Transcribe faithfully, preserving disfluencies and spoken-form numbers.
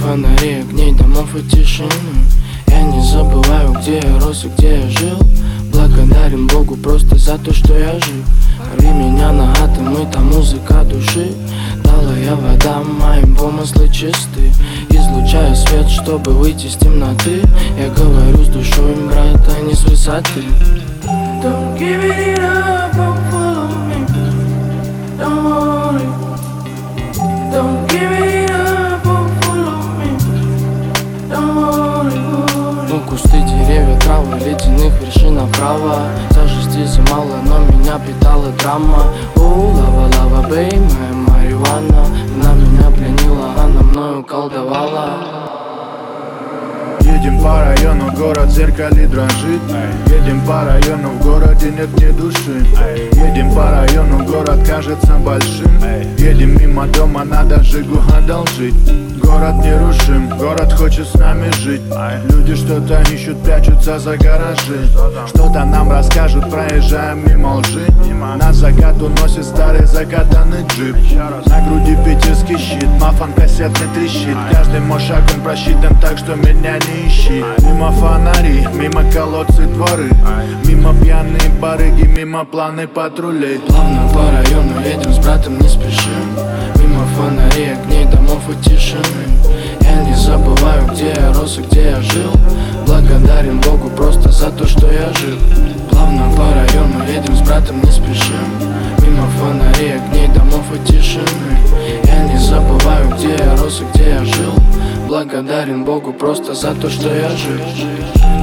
фонарей, огней, домов и тишины. Я не забываю, где я рос и где я жил. Благодарен Богу просто за то, что я жив. Рви меня на атомы, та музыка души. Дала я водам, моим помыслы чисты. Излучаю свет, чтобы выйти с темноты. Я говорю с душой, брат, а не с высоты. Don't give it up, don't follow me. Don't worry. Don't give it up, don't follow me. Don't worry, worry. Ну, кусты, деревья, травы, ледяных вершин направо. Тяжести замало, но меня питала драма. О, лава, лава, бей, моя марихуана. Она меня пленила, она мною колдовала. Едем по району, город в зеркале дрожит. Едем по району, в городе нет ни души. Едем по району, город кажется большим. Едем мимо дома, надо Жигу одолжить. Город нерушим, город хочет с нами жить. Люди что-то ищут, прячутся за гаражи. Что-то нам расскажут, проезжаем мимо лжи. Нас закат уносит старый закатанный джип. На груди питерский щит, мафон кассетный трещит. Каждый мой шаг он просчитан так, что меня не ищи. Мимо фонари, мимо колодцы дворы. Мимо пьяные барыги, мимо планы патрулей. Плавно по району едем с братом, не спешим. Мимо фонарей, огней, домов и тишины. Я не забываю, где я рос и где я жил. Благодарен Богу просто за то, что я жив. Плавно по району едем с братом, не спешим. Мимо фонарей, огней, домов и тишины. Я не забываю, где я рос и где я жил. Благодарен Богу просто за то, что я жив.